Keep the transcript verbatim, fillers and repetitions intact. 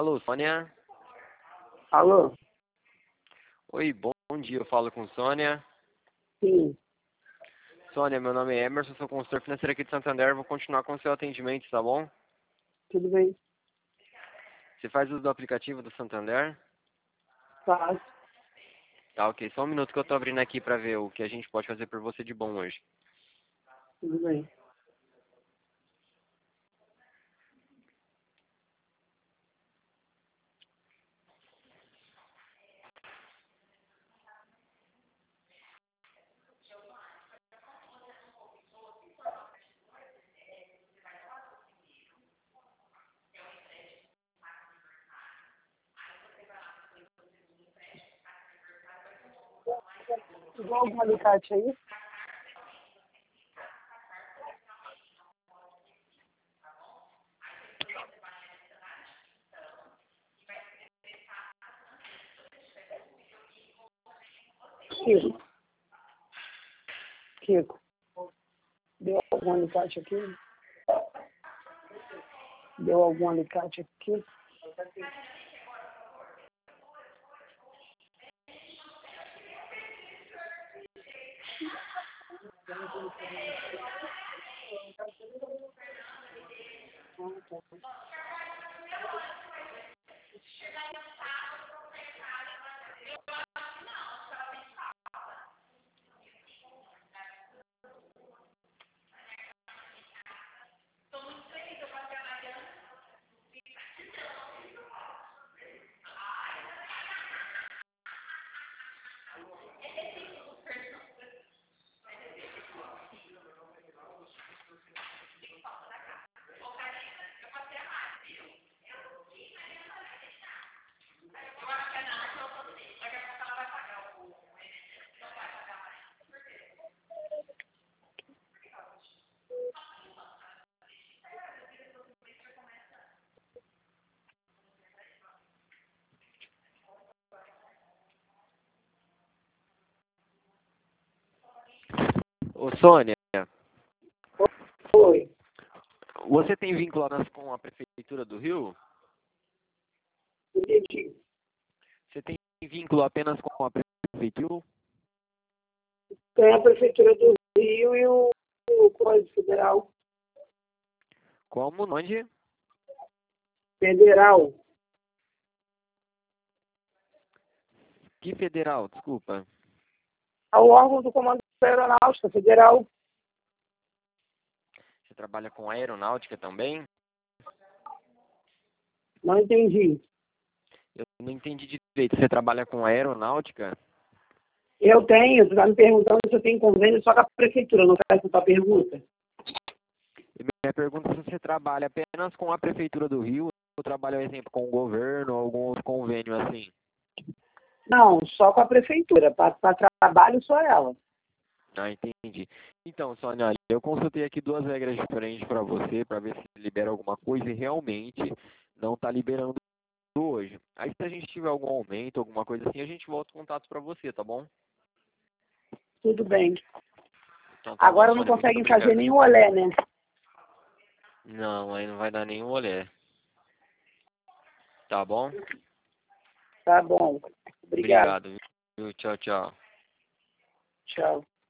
Alô, Sônia? Alô? Oi, bom dia, eu falo com Sônia. Sim. Sônia, meu nome é Emerson, sou consultor financeiro aqui de Santander, vou continuar com o seu atendimento, tá bom? Tudo bem? Você faz uso do aplicativo do Santander? Faço. Tá, ok, só um minuto que eu tô abrindo aqui pra ver o que a gente pode fazer por você de bom hoje. Tudo bem. Igual o alicate aí? Kiko. Kiko. Deu algum alicate aqui? Deu algum alicate aqui? Ô, Sônia, Oi. você tem vínculo apenas com a Prefeitura do Rio? Entendi. Você tem vínculo apenas com a Prefeitura? Tem a Prefeitura do Rio e o, o Código Federal. Como? Onde? Federal. Que federal? Desculpa. É o órgão do Comando Aeronáutica Federal. Você trabalha com aeronáutica também? Não entendi. Eu não entendi direito. Você trabalha com aeronáutica? Eu tenho, você está me perguntando se eu tenho convênio só com a Prefeitura, não faz essa pergunta? E minha pergunta é se você trabalha apenas com a Prefeitura do Rio ou trabalha, por exemplo, com o governo ou algum outro convênio assim? Não, só com a Prefeitura. Para trabalho, só ela. Ah, entendi. Então, Sônia, olha, eu consultei aqui duas regras diferentes para você, para ver se libera alguma coisa e realmente não está liberando hoje. Aí se a gente tiver algum aumento, alguma coisa assim, a gente volta o contato para você, tá bom? Tudo bem. Então tá bom, Agora não Sônia, muito conseguem fazer obrigado. nenhum olé, né? Não, aí não vai dar nenhum olé. Tá bom? Tá bom. Obrigado. Obrigado. Viu? Tchau, tchau. Tchau.